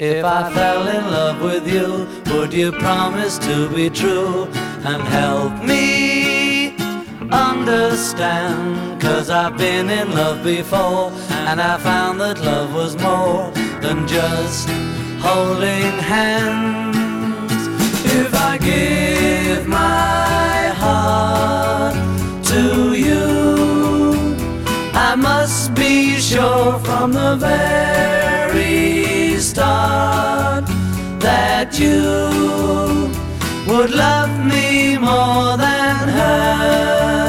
If I fell in love with you, would you promise to be true and help me understand? 'Cause I've been in love before, and I found that love was more than just holding hands. If I give my heart to you, I must be sure from the very start that you would love me more than her.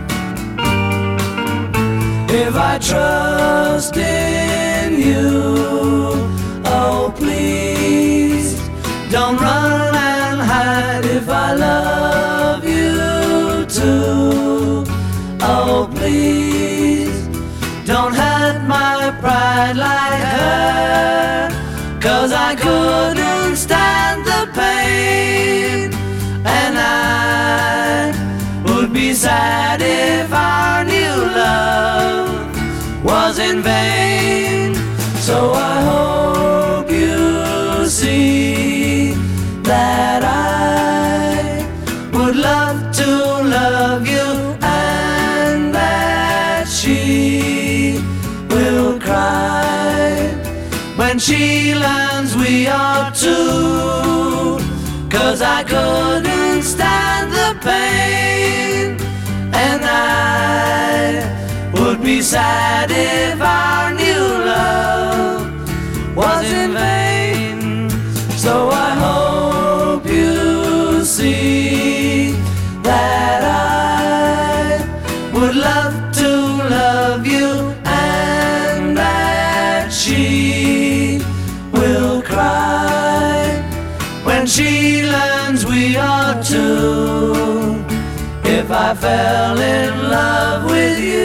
If I trust in you, oh please don't run and hide. If I love you too, oh please don't hurt my pride like her. 'Cause I couldn't stand the pain, and I would be sad if our new love was in vain. So I hope you see that I would love to love you, and that she will cry when she learns we are two. 'Cause I couldn't stand the pain, and I would be sad if our new love was in vain. So I hope you see that I would love to love you, and that she will cry when she learns we are two. If I fell in love with you,